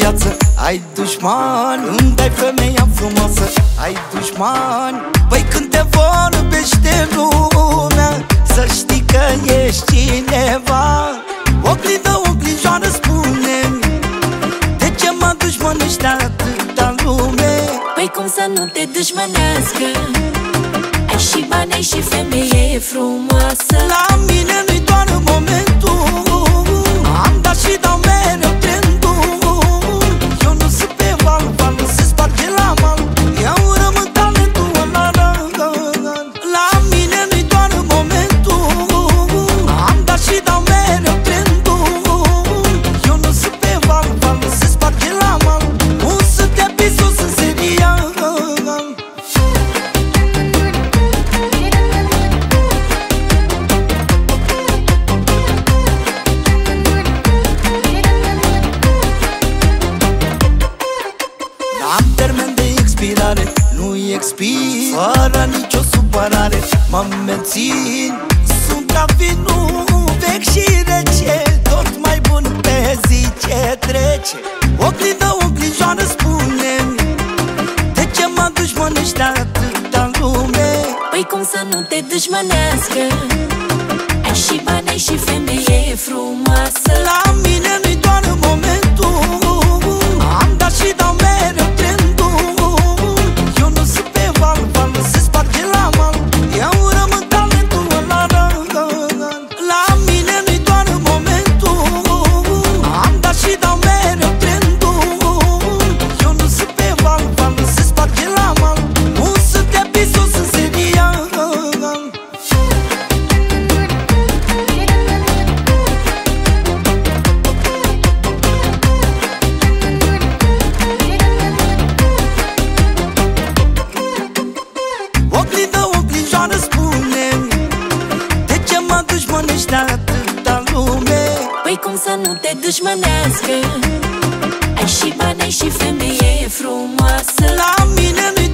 viață. Ai dușmani, îmi dai femeia frumoasă. Ai dușmani, băi când te vorbește lumea, să știi că ești cineva. Oglindă, oglinjoară, spune-mi, de ce mă dușmănești atâta lume? Păi cum să nu te dușmănească? Ai și bani, ai și femeie frumoasă. La mine nu-i doar momentul, am dat și dau mereu trendul. Eu nu sunt pe val, valul se sparge la mal, eu rămân talentul ăla. La mine nu-i doar momentul, am dat și dau mereu trendul. Eu nu sunt pe val, valul se sparge la mal, un sunt episod în seria. Am termen de expirare, nu expir fără nicio supărare. Mă mențin, sunt ca vinul vechi și rece, tot mai bun pe zi ce trece. Oglindă, oglinjoară, spune-mi, de ce mă dușmănești atâta lume? Păi cum să nu te dușmănească? Ai și bani, ai și femeie frumoasă. La mine nu-i doar momentul, am dat și dau mereu trendul. Eu nu sunt pe val, valul se sparge la mal, eu rămân talentul ăla. La mine nu-i doar momentul, am dat și dau mereu trendul. Eu nu sunt pe val, valul se sparge la mal, un sunt episod în seria. Oglindă, oglinjoară, spune-mi, de ce mă dușmănești atâta lume? Păi cum să nu te dușmănească? Ai și bani, ai și femeie frumoasă. La mine nu-i